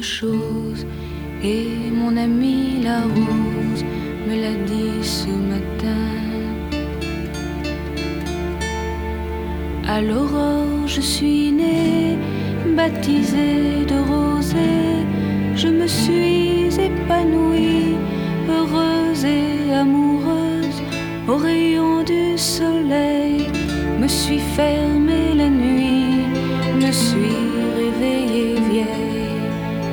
de choses, et mon amie la rose me l'a dit ce matin. À l'aurore je suis née, baptisée de rosée, je me suis épanouie, heureuse et amoureuse, au rayon du soleil, me suis fermée la nuit, me suis réveillée vieille.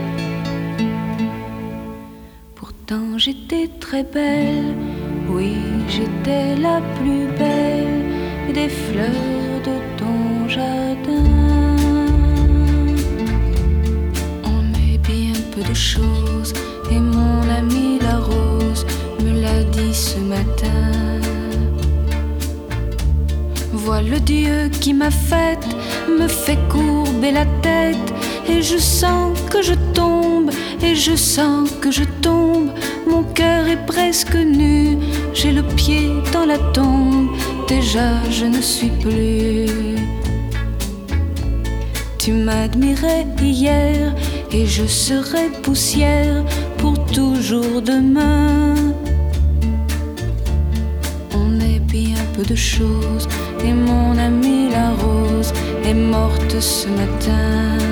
Pourtant j'étais très belle, oui j'étais la plus belle des fleurs de ton jardin. On est bien peu de choses, et mon amie la rose me l'a dit ce matin. Vois le Dieu qui m'a faite, me fait courber la tête, et je sens que je tombe, et je sens que je tombe. Mon cœur est presque nu, j'ai le pied dans la tombe, déjà je ne suis plus. Tu m'admirais hier, et je serai poussière pour toujours demain. On est bien peu de choses, et mon amie la rose est morte ce matin.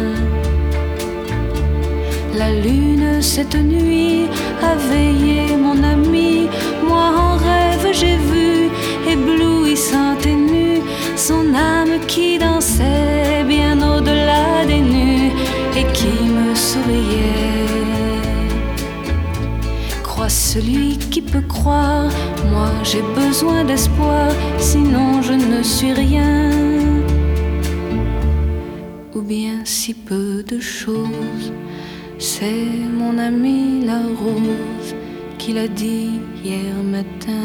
La lune cette nuit a veillé mon ami, moi en rêve j'ai vu, éblouissante et nue, son âme qui dansait bien au-delà des nues et qui me souriait. Crois celui qui peut croire, moi j'ai besoin d'espoir, sinon je ne suis rien. Ou bien si peu de choses. C'est mon amie la rose qui l'a dit hier matin.